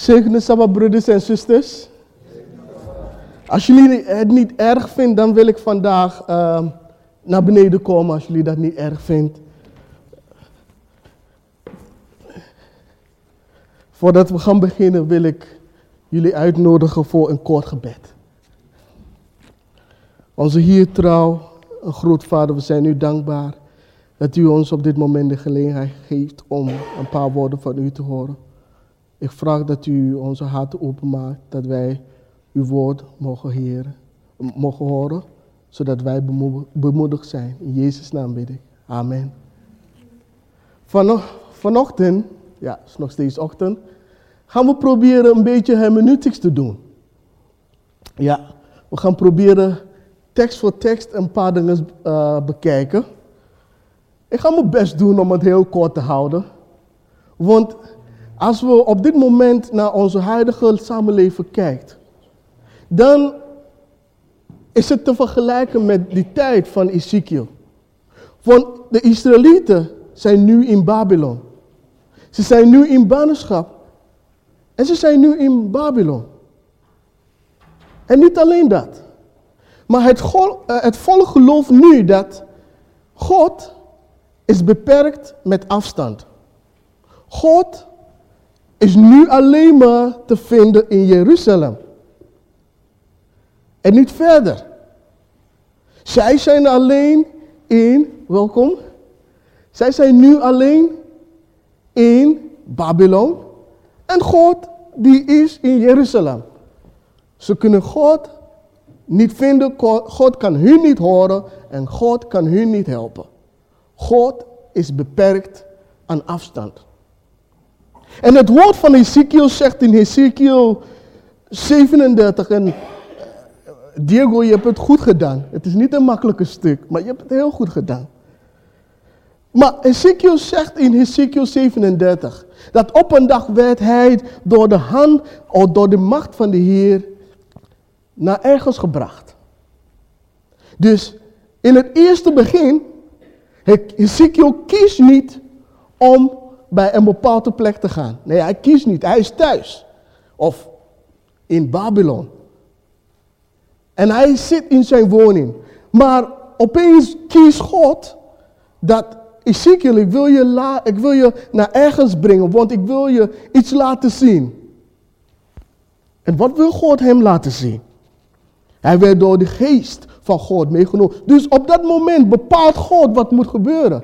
Zegene Sabbat, broeders en zusters. Als jullie het niet erg vinden, dan wil ik vandaag naar beneden komen als jullie dat niet erg vindt. Voordat we gaan beginnen wil ik jullie uitnodigen voor een kort gebed. Onze Heer trouw, een grootvader, we zijn u dankbaar dat u ons op dit moment de gelegenheid geeft om een paar woorden van u te horen. Ik vraag dat u onze harten openmaakt, dat wij uw woord mogen horen, zodat wij bemoedigd zijn. In Jezus' naam bid ik. Amen. Vanochtend, ja, het is nog steeds ochtend, gaan we proberen een beetje hermeneutics te doen. Ja, we gaan proberen tekst voor tekst een paar dingen bekijken. Ik ga mijn best doen om het heel kort te houden. Want als we op dit moment naar onze huidige samenleving kijken, dan is het te vergelijken met die tijd van Ezekiel. Want de Israëlieten zijn nu in Babylon. Ze zijn nu in ballingschap. En ze zijn nu in Babylon. En niet alleen dat. Maar het volk gelooft nu dat God is beperkt met afstand. God is nu alleen maar te vinden in Jeruzalem. En niet verder. Zij zijn alleen Zij zijn nu alleen in Babylon. En God, die is in Jeruzalem. Ze kunnen God niet vinden, God kan hun niet horen en God kan hun niet helpen. God is beperkt aan afstand. En het woord van Ezekiel zegt in Ezekiel 37, en Diego, je hebt het goed gedaan. Het is niet een makkelijke stuk, maar je hebt het heel goed gedaan. Maar Ezekiel zegt in Ezekiel 37, dat op een dag werd hij door de hand of door de macht van de Heer naar ergens gebracht. Dus in het eerste begin, Ezekiel kiest niet om bij een bepaalde plek te gaan. Nee, hij kiest niet, hij is thuis. Of in Babylon. En hij zit in zijn woning. Maar opeens kiest God dat Ezekiel, ik wil je naar ergens brengen, want ik wil je iets laten zien. En wat wil God hem laten zien? Hij werd door de geest van God meegenomen. Dus op dat moment bepaalt God wat moet gebeuren.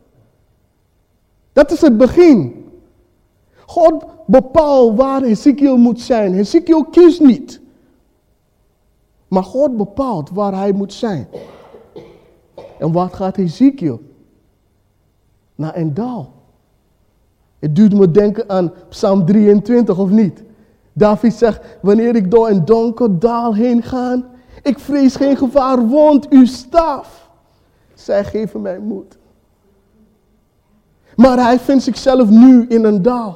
Dat is het begin. God bepaalt waar Ezekiel moet zijn. Ezekiel kiest niet. Maar God bepaalt waar hij moet zijn. En wat gaat Ezekiel? Naar een dal. Het doet me denken aan Psalm 23, of niet? David zegt, wanneer ik door een donker dal heen ga, ik vrees geen gevaar, want uw staf, zij geven mij moed. Maar hij vindt zichzelf nu in een dal.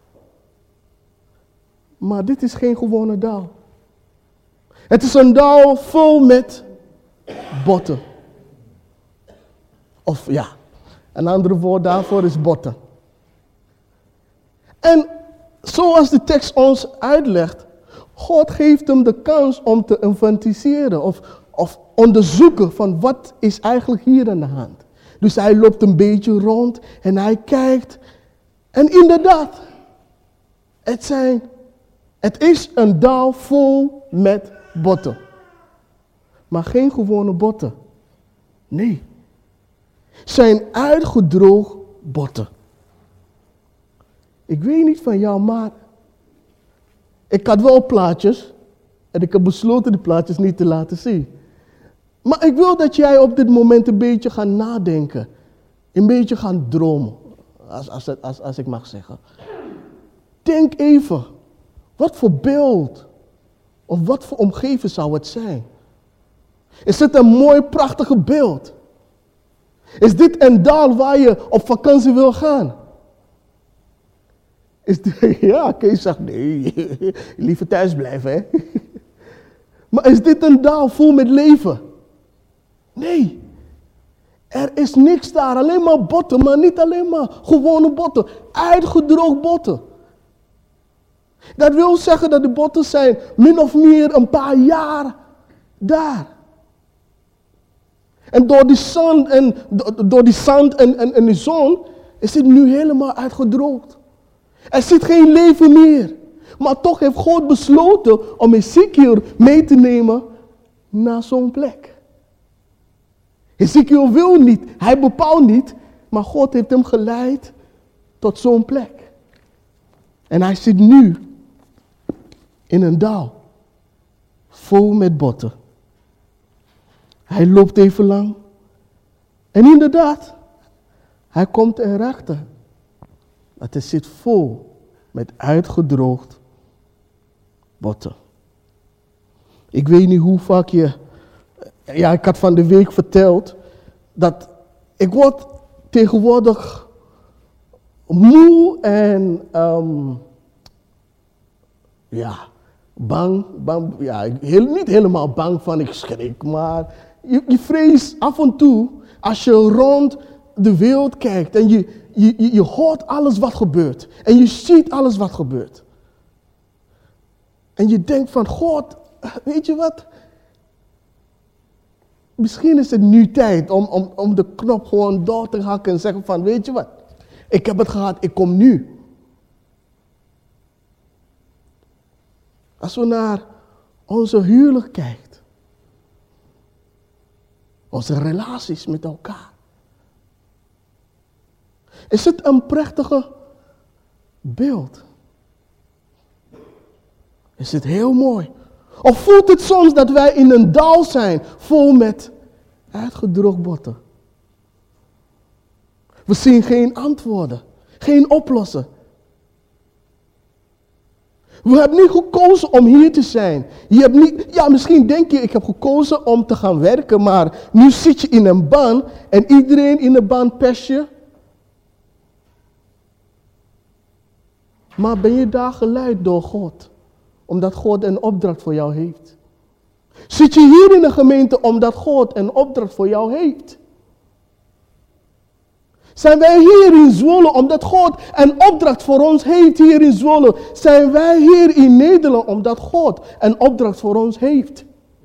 Maar dit is geen gewone dal. Het is een dal vol met botten. Of ja, een ander woord daarvoor is botten. En zoals de tekst ons uitlegt, God geeft hem de kans om te inventiseren of onderzoeken van wat is eigenlijk hier aan de hand. Dus hij loopt een beetje rond en hij kijkt. En inderdaad, het is een dal vol met botten. Maar geen gewone botten. Nee. Zijn uitgedroogd botten. Ik weet niet van jou, maar ik had wel plaatjes. En ik heb besloten die plaatjes niet te laten zien. Maar ik wil dat jij op dit moment een beetje gaat nadenken. Een beetje gaan dromen. Als ik mag zeggen. Denk even. Wat voor beeld. Of wat voor omgeving zou het zijn? Is het een mooi, prachtige beeld? Is dit een dal waar je op vakantie wil gaan? Ja, Kees zegt nee, liever thuis blijven, hè. Maar is dit een dal vol met leven? Nee. Er is niks daar, alleen maar botten, maar niet alleen maar gewone botten. Uitgedroogd botten. Dat wil zeggen dat de botten zijn min of meer een paar jaar daar. En door die zand en de zon is het nu helemaal uitgedroogd. Er zit geen leven meer. Maar toch heeft God besloten om Ezekiel mee te nemen naar zo'n plek. Ezekiel wil niet, hij bepaalt niet, maar God heeft hem geleid tot zo'n plek. En hij zit nu in een dal, vol met botten. Hij loopt even lang. En inderdaad, hij komt erachter dat het zit vol met uitgedroogd botten. Ik weet niet hoe vaak ik had van de week verteld dat ik word tegenwoordig moe en bang. Niet helemaal bang van ik schrik, maar je vreest af en toe als je rond de wereld kijkt en je hoort alles wat gebeurt en je ziet alles wat gebeurt. En je denkt van God, weet je wat? Misschien is het nu tijd om de knop gewoon door te hakken en zeggen van weet je wat? Ik heb het gehad, ik kom nu. Als we naar onze huwelijk kijken. Onze relaties met elkaar. Is het een prachtige beeld? Is het heel mooi? Of voelt het soms dat wij in een dal zijn vol met uitgedroogd botten? We zien geen antwoorden, geen oplossen. We hebben niet gekozen om hier te zijn. Misschien denk je, ik heb gekozen om te gaan werken, maar nu zit je in een baan en iedereen in de baan pest je. Maar ben je daar geleid door God? Omdat God een opdracht voor jou heeft. Zit je hier in de gemeente omdat God een opdracht voor jou heeft? Zijn wij hier in Zwolle omdat God een opdracht voor ons heeft hier in Zwolle? Zijn wij hier in Nederland omdat God een opdracht voor ons heeft?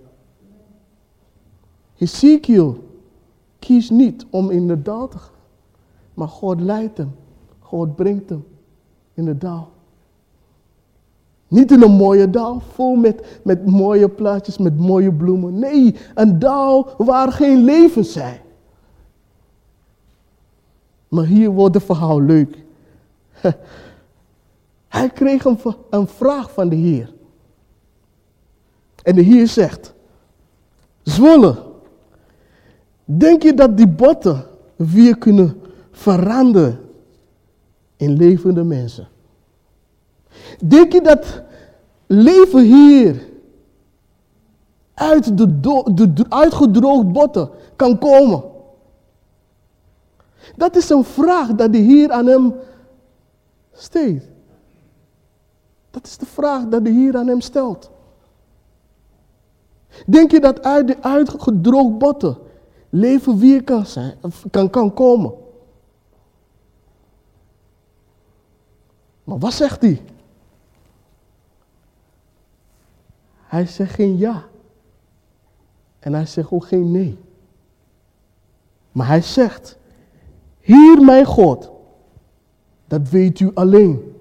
Ezekiel kiest niet om in de dal te gaan. Maar God leidt hem. God brengt hem in de dal. Niet in een mooie dal, vol met mooie plaatjes, met mooie bloemen. Nee, een dal waar geen leven zijn. Maar hier wordt het verhaal leuk. Hij kreeg een vraag van de Heer. En de Heer zegt, Zwolle, denk je dat die botten weer kunnen veranderen in levende mensen? Denk je dat leven hier uit de uitgedroogd botten kan komen? Dat is een vraag dat de Heer aan hem stelt. Dat is de vraag dat de Heer aan hem stelt. Denk je dat uit de uitgedroogd botten leven weer kan komen? Maar wat zegt hij? Hij zegt geen ja. En hij zegt ook geen nee. Maar hij zegt, Heer mijn God, dat weet u alleen.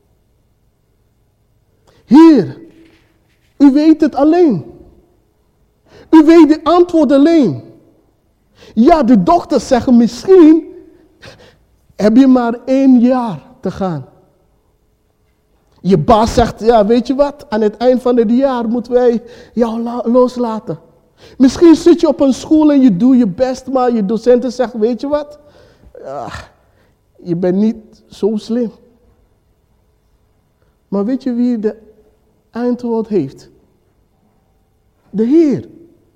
Heer, u weet het alleen. U weet de antwoord alleen. Ja, de dokters zeggen misschien heb je maar 1 jaar te gaan. Je baas zegt, ja weet je wat, aan het eind van het jaar moeten wij jou loslaten. Misschien zit je op een school en je doet je best, maar je docenten zeggen, weet je wat, je bent niet zo slim. Maar weet je wie de antwoord heeft? De Heer.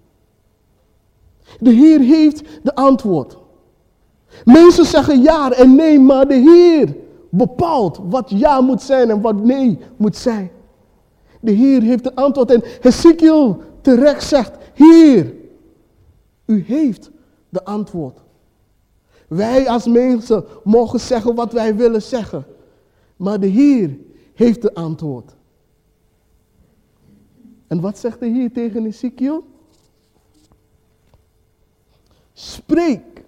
De Heer heeft de antwoord. Mensen zeggen ja en nee, maar de Heer bepaalt wat ja moet zijn en wat nee moet zijn. De Heer heeft de antwoord en Ezekiel terecht zegt, Heer, u heeft de antwoord. Wij als mensen mogen zeggen wat wij willen zeggen. Maar de Heer heeft de antwoord. En wat zegt de Heer tegen Ezekiel? Spreek.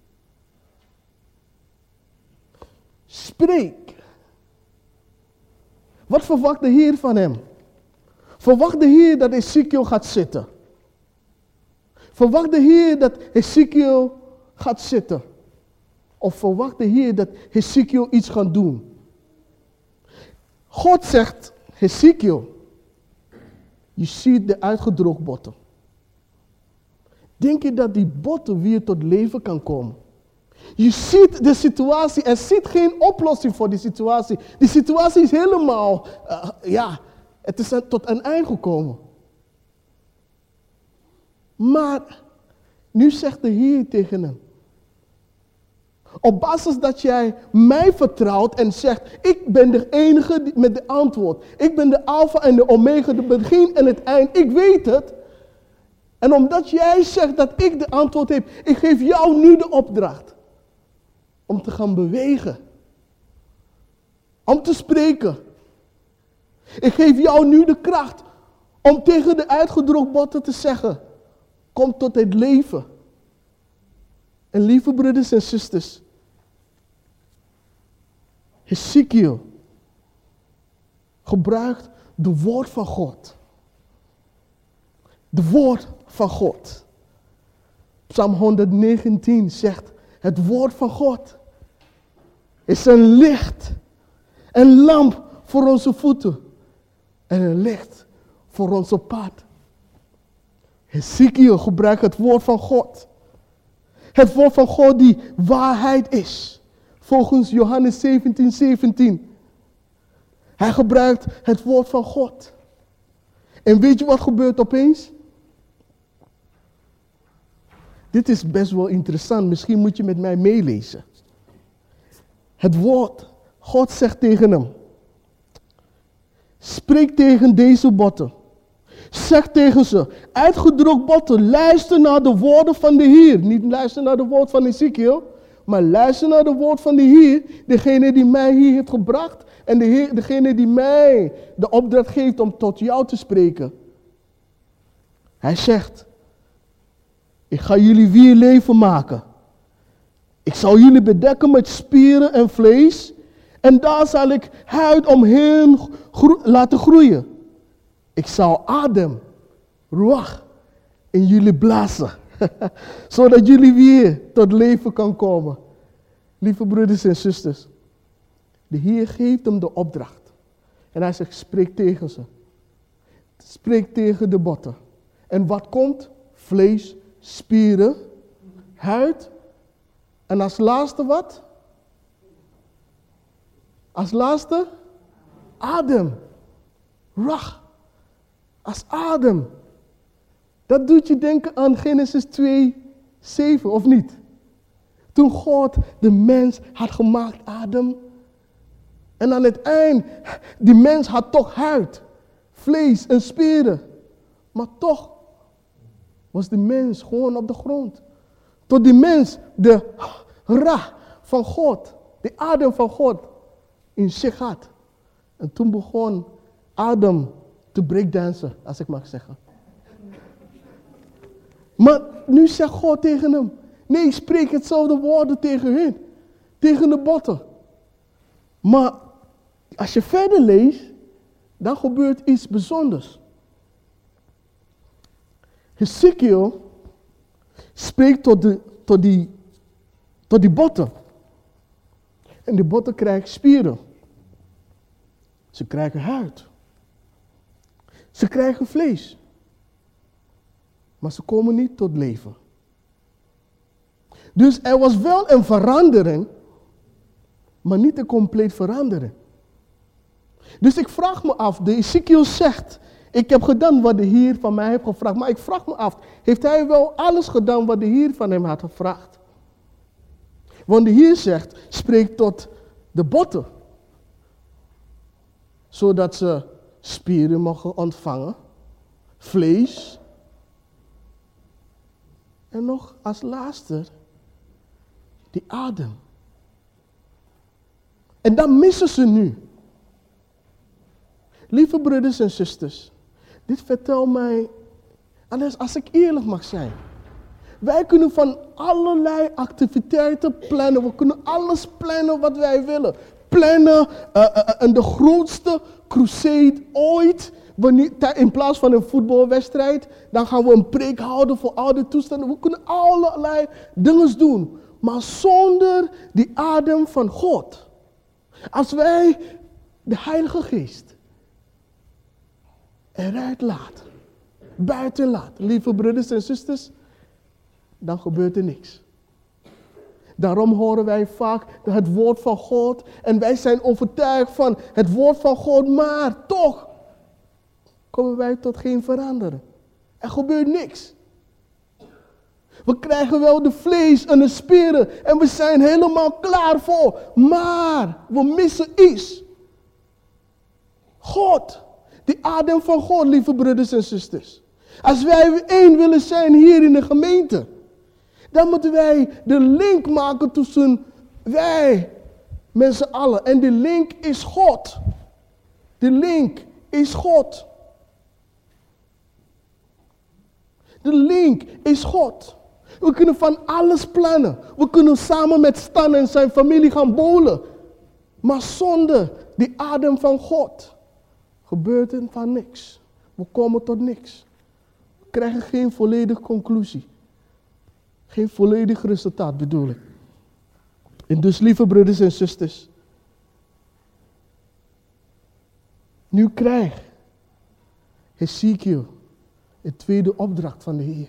Spreek. Wat verwacht de Heer van hem? Verwacht de Heer dat Ezekiel gaat zitten? Verwacht de Heer dat Ezekiel gaat zitten? Of verwacht de Heer dat Ezekiel iets gaat doen? God zegt, Ezekiel, je ziet de uitgedroogde botten. Denk je dat die botten weer tot leven kan komen? Je ziet de situatie, er zit geen oplossing voor die situatie. Die situatie is helemaal, het is tot een eind gekomen. Maar nu zegt de Heer tegen hem, op basis dat jij mij vertrouwt en zegt, ik ben de enige met de antwoord. Ik ben de alfa en de omega, de begin en het eind. Ik weet het. En omdat jij zegt dat ik de antwoord heb, ik geef jou nu de opdracht. Om te gaan bewegen. Om te spreken. Ik geef jou nu de kracht om tegen de uitgedroogde botten te zeggen, kom tot het leven. En lieve broeders en zusters, Ezekiel gebruikt de woord van God. De woord van God. Psalm 119 zegt, het woord van God is een licht, een lamp voor onze voeten en een licht voor onze pad. Ezekiel gebruikt het woord van God. Het woord van God die waarheid is. Volgens Johannes 17:17. Hij gebruikt het woord van God. En weet je wat gebeurt opeens? Dit is best wel interessant. Misschien moet je met mij meelezen. Het woord. God zegt tegen hem. Spreek tegen deze botten. Zeg tegen ze, uitgedroogde botten, luister naar de woorden van de Heer. Niet luister naar de woord van Ezekiel, maar luister naar de woord van de Heer. Degene die mij hier heeft gebracht en degene die mij de opdracht geeft om tot jou te spreken. Hij zegt, ik ga jullie weer leven maken. Ik zal jullie bedekken met spieren en vlees. En daar zal ik huid omheen laten groeien. Ik zal adem, ruach, in jullie blazen. Zodat jullie weer tot leven kan komen. Lieve broeders en zusters. De Heer geeft hem de opdracht. En hij zegt, spreek tegen ze. Spreek tegen de botten. En wat komt? Vlees, spieren, huid. En als laatste wat? Als laatste? Adem. Ruach. Als adem. Dat doet je denken aan Genesis 2:7, of niet? Toen God de mens had gemaakt, Adam. En aan het eind, die mens had toch huid, vlees en spieren. Maar toch was de mens gewoon op de grond. Tot die mens de ra van God, de adem van God in zich had. En toen begon Adam te breakdansen, als ik mag zeggen. Maar nu zegt God tegen hem, nee, spreek hetzelfde woorden tegen hen, tegen de botten. Maar als je verder leest, dan gebeurt iets bijzonders. Ezekiel spreekt tot die botten. En die botten krijgen spieren. Ze krijgen huid. Ze krijgen vlees. Maar ze komen niet tot leven. Dus er was wel een verandering, maar niet een compleet verandering. Dus ik vraag me af, de Ezekiel zegt, ik heb gedaan wat de Heer van mij heeft gevraagd. Maar ik vraag me af, heeft hij wel alles gedaan wat de Heer van hem had gevraagd? Want de Heer zegt, spreek tot de botten. Zodat ze spieren mogen ontvangen, vlees. En nog als laatste, die adem. En dat missen ze nu. Lieve broeders en zusters, dit vertelt mij, en als ik eerlijk mag zijn, wij kunnen van allerlei activiteiten plannen. We kunnen alles plannen wat wij willen. Plannen de grootste crusade ooit. In plaats van een voetbalwedstrijd, dan gaan we een preek houden voor al die toestanden. We kunnen allerlei dingen doen. Maar zonder die adem van God. Als wij de Heilige Geest eruit laten, buiten laten, lieve broeders en zusters, dan gebeurt er niks. Daarom horen wij vaak het woord van God en wij zijn overtuigd van het woord van God, maar toch komen wij tot geen veranderen. Er gebeurt niks. We krijgen wel de vlees en de spieren en we zijn helemaal klaar voor, maar we missen iets. God, die adem van God, lieve broeders en zusters. Als wij één willen zijn hier in de gemeente, dan moeten wij de link maken tussen wij met z'n allen. En de link is God. De link is God. De link is God. We kunnen van alles plannen. We kunnen samen met Stan en zijn familie gaan bowlen. Maar zonder die adem van God gebeurt er van niks. We komen tot niks. We krijgen geen volledige conclusie. Geen volledig resultaat bedoel ik. En dus, lieve broeders en zusters, nu krijgt Ezekiel de tweede opdracht van de Heer.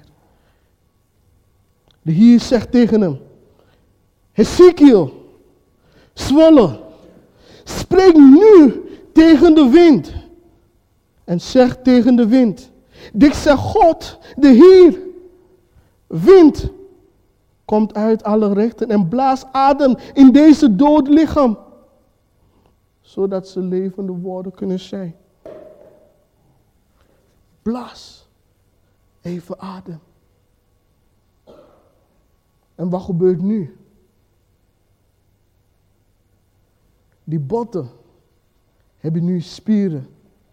De Heer zegt tegen hem: Ezekiel, zwolle, spreek nu tegen de wind. En zeg tegen de wind: dit zegt God, de Heer, wind, komt uit alle rechten en blaas adem in deze dood lichaam, zodat ze levende woorden kunnen zijn. Blaas even adem. En wat gebeurt nu? Die botten hebben nu spieren.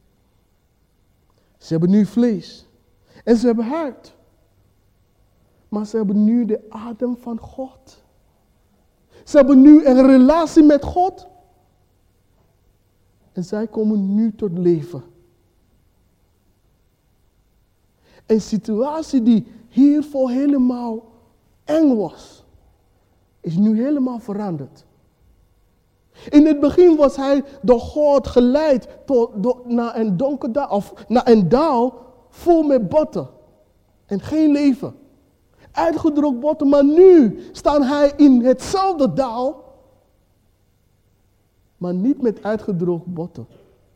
Ze hebben nu vlees. En ze hebben huid. Maar ze hebben nu de adem van God. Ze hebben nu een relatie met God. En zij komen nu tot leven. Een situatie die hiervoor helemaal eng was, is nu helemaal veranderd. In het begin was hij door God geleid naar een donker dal, of naar een dal vol met botten. En geen leven. Uitgedroogd botten, maar nu staat hij in hetzelfde dal, maar niet met uitgedroogd botten,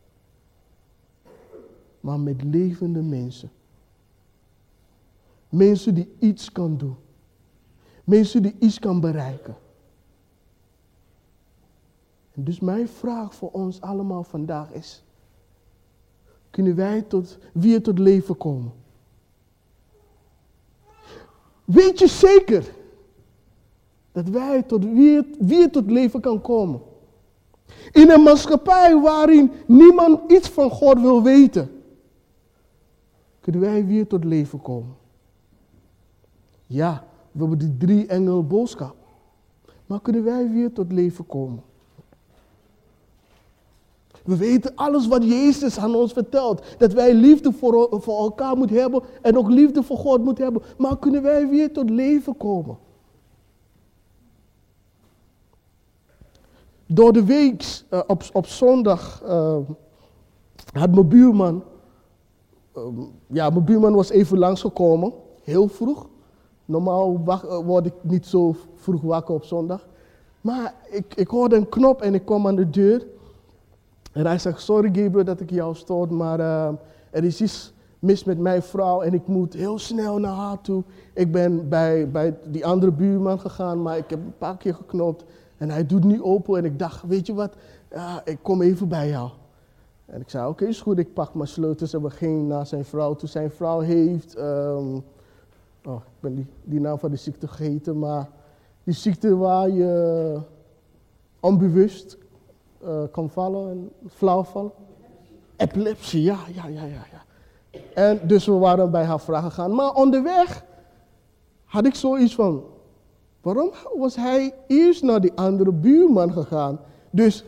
maar met levende mensen. Mensen die iets kan doen. Mensen die iets kan bereiken. En dus mijn vraag voor ons allemaal vandaag is: kunnen wij weer tot leven komen? Weet je zeker dat wij weer tot leven kan komen? In een maatschappij waarin niemand iets van God wil weten, kunnen wij weer tot leven komen? Ja, we hebben die 3 engel boodschap. Maar kunnen wij weer tot leven komen? We weten alles wat Jezus aan ons vertelt. Dat wij liefde voor elkaar moeten hebben en ook liefde voor God moeten hebben. Maar kunnen wij weer tot leven komen? Door de week, op zondag, had mijn buurman, mijn buurman was even langsgekomen, heel vroeg. Normaal word ik niet zo vroeg wakker op zondag. Maar ik hoorde een knop en ik kwam aan de deur. En hij zegt: sorry Gabriel dat ik jou stoor, maar er is iets mis met mijn vrouw en ik moet heel snel naar haar toe. Ik ben bij die andere buurman gegaan, maar ik heb een paar keer geknopt. En hij doet niet open en ik dacht: weet je wat, ik kom even bij jou. En ik zei: oké, is goed, ik pak mijn sleutels en we gingen naar zijn vrouw toe. Zijn vrouw heeft, ik ben die naam van de ziekte vergeten, maar die ziekte waar je onbewust kan vallen en flauw vallen. Epilepsie, ja. En dus we waren bij haar vrouw gegaan. Maar onderweg had ik zoiets van, waarom was hij eerst naar die andere buurman gegaan? Dus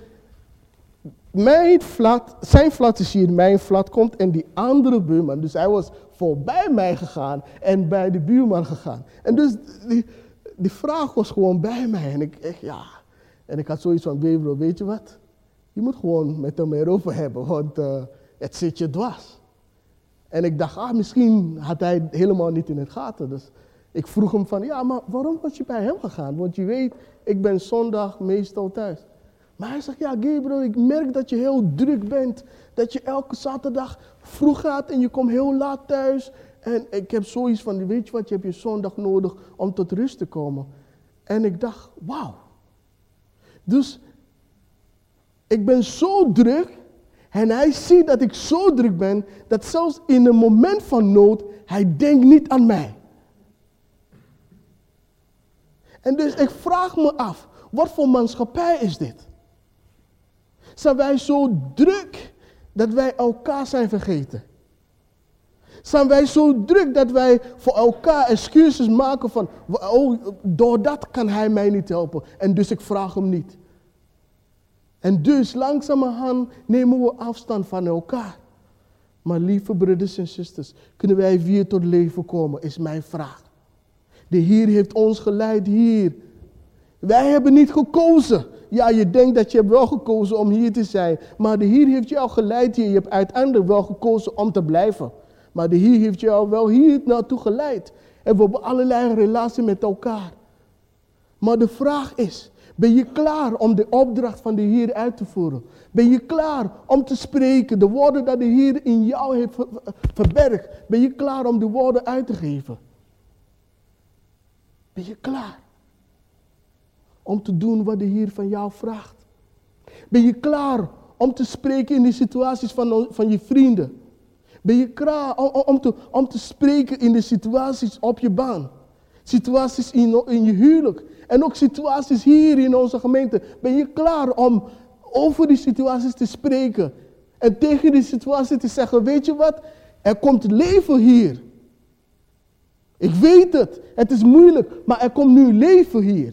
zijn flat is hier, mijn flat komt en die andere buurman. Dus hij was voorbij mij gegaan en bij de buurman gegaan. En dus die vraag was gewoon bij mij. En ik had zoiets van, bro, weet je wat? Je moet gewoon met hem erover hebben, want het zit je dwars. En ik dacht, misschien had hij het helemaal niet in het gaten. Dus ik vroeg hem van, ja, maar waarom was je bij hem gegaan? Want je weet, ik ben zondag meestal thuis. Maar hij zegt, ja, Gabriel, ik merk dat je heel druk bent. Dat je elke zaterdag vroeg gaat en je komt heel laat thuis. En ik heb zoiets van, weet je wat, je hebt je zondag nodig om tot rust te komen. En ik dacht, wauw. Dus ik ben zo druk en hij ziet dat ik zo druk ben, dat zelfs in een moment van nood, hij denkt niet aan mij. En dus ik vraag me af, wat voor maatschappij is dit? Zijn wij zo druk dat wij elkaar zijn vergeten? Zijn wij zo druk dat wij voor elkaar excuses maken van, oh, door dat kan hij mij niet helpen en dus ik vraag hem niet. En dus langzamerhand nemen we afstand van elkaar. Maar lieve broeders en zusters, kunnen wij weer tot leven komen, is mijn vraag. De Heer heeft ons geleid hier. Wij hebben niet gekozen. Ja, je denkt dat je hebt wel gekozen om hier te zijn. Maar de Heer heeft jou geleid hier. Je hebt uiteindelijk wel gekozen om te blijven. Maar de Heer heeft jou wel hier naartoe geleid. En we hebben allerlei relaties met elkaar. Maar de vraag is, ben je klaar om de opdracht van de Heer uit te voeren? Ben je klaar om te spreken, de woorden dat de Heer in jou heeft verbergt? Ben je klaar om de woorden uit te geven? Ben je klaar om te doen wat de Heer van jou vraagt? Ben je klaar om te spreken in de situaties van je vrienden? Ben je klaar om te spreken in de situaties op je baan? Situaties in je huwelijk. En ook situaties hier in onze gemeente. Ben je klaar om over die situaties te spreken? En tegen die situatie te zeggen, weet je wat? Er komt leven hier. Ik weet het. Het is moeilijk. Maar er komt nu leven hier.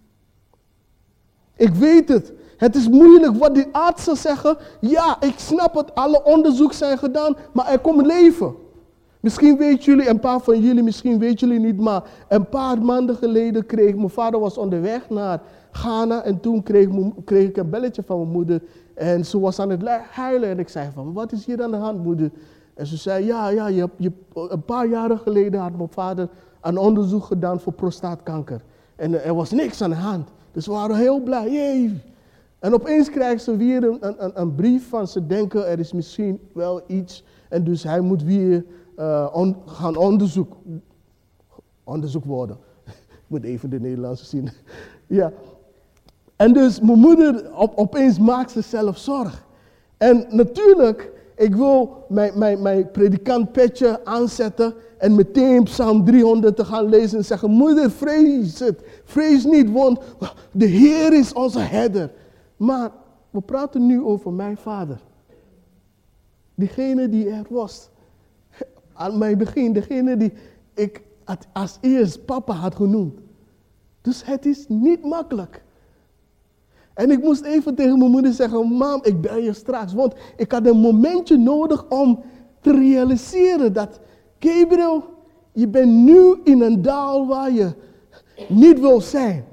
Ik weet het. Het is moeilijk wat die artsen zeggen. Ja, ik snap het. Alle onderzoeken zijn gedaan. Maar er komt leven. Misschien weten jullie, een paar van jullie, misschien weten jullie niet, maar een paar maanden geleden mijn vader was onderweg naar Ghana en toen kreeg ik een belletje van mijn moeder en ze was aan het huilen en ik zei van, wat is hier aan de hand, moeder? En ze zei, ja, een paar jaren geleden had mijn vader een onderzoek gedaan voor prostaatkanker en er was niks aan de hand. Dus we waren heel blij, jee. En opeens krijgt ze weer een brief van ze denken er is misschien wel iets en dus hij moet weer gaan onderzoek worden. Ik moet even de Nederlandse zien. Ja. En dus mijn moeder opeens maakt zichzelf zorg. En natuurlijk, ik wil mijn predikantpetje aanzetten en meteen Psalm 300 te gaan lezen en zeggen, moeder, vrees niet, want de Heer is onze herder. Maar we praten nu over mijn vader. Diegene die er was. Aan mijn begin, degene die ik als eerst papa had genoemd. Dus het is niet makkelijk. En ik moest even tegen mijn moeder zeggen, mam, ik bel je straks. Want ik had een momentje nodig om te realiseren dat, Gabriel, je bent nu in een dal waar je niet wil zijn.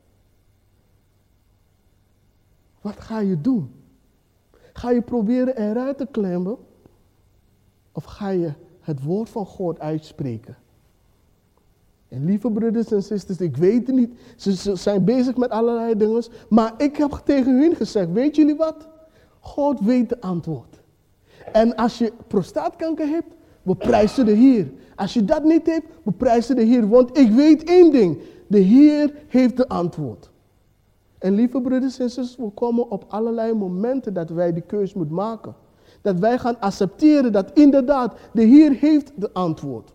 Wat ga je doen? Ga je proberen eruit te klimmen? Of ga je het woord van God uitspreken? En lieve broeders en zusters, ik weet het niet. Ze zijn bezig met allerlei dingen. Maar ik heb tegen hun gezegd, weet jullie wat? God weet de antwoord. En als je prostaatkanker hebt, we prijzen de Heer. Als je dat niet hebt, we prijzen de Heer. Want ik weet één ding. De Heer heeft de antwoord. En lieve broeders en zusters, we komen op allerlei momenten dat wij die keus moeten maken. Dat wij gaan accepteren dat inderdaad de Heer heeft de antwoord.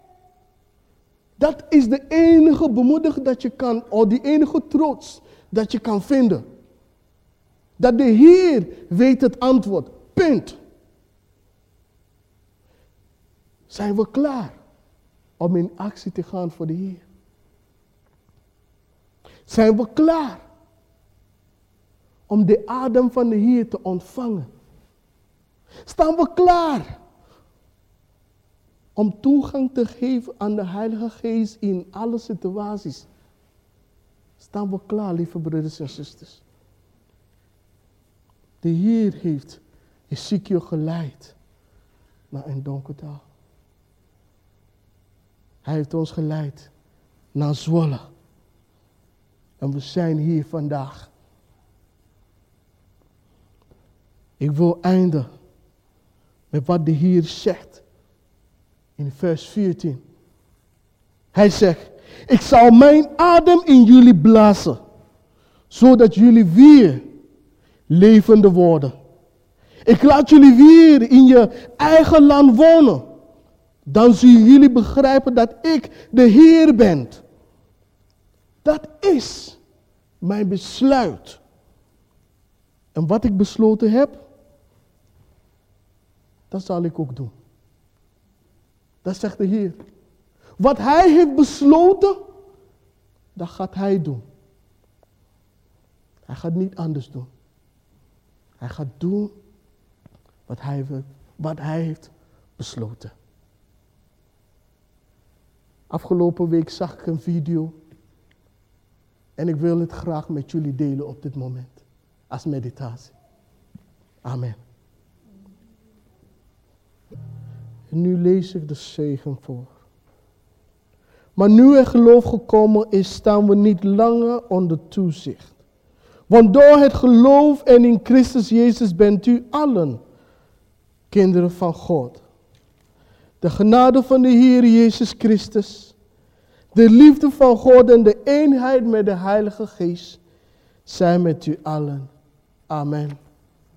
Dat is de enige bemoediging dat je kan, of die enige trots dat je kan vinden. Dat de Heer weet het antwoord. Punt. Zijn we klaar om in actie te gaan voor de Heer? Zijn we klaar om de adem van de Heer te ontvangen? Staan we klaar om toegang te geven aan de Heilige Geest in alle situaties? Staan we klaar, lieve broeders en zusters? De Heer heeft Ezekiel geleid naar een donker dal. Hij heeft ons geleid naar Zwolle. En we zijn hier vandaag. Ik wil eindigen met wat de Heer zegt in vers 14. Hij zegt, ik zal mijn adem in jullie blazen, zodat jullie weer levende worden. Ik laat jullie weer in je eigen land wonen. Dan zullen jullie begrijpen dat ik de Heer ben. Dat is mijn besluit. En wat ik besloten heb, dat zal ik ook doen. Dat zegt de Heer. Wat Hij heeft besloten, dat gaat Hij doen. Hij gaat niet anders doen. Hij gaat doen wat Hij heeft besloten. Afgelopen week zag ik een video. En ik wil het graag met jullie delen op dit moment. Als meditatie. Amen. En nu lees ik de zegen voor. Maar nu er geloof gekomen is, staan we niet langer onder toezicht. Want door het geloof en in Christus Jezus bent u allen kinderen van God. De genade van de Heer Jezus Christus, de liefde van God en de eenheid met de Heilige Geest zijn met u allen. Amen.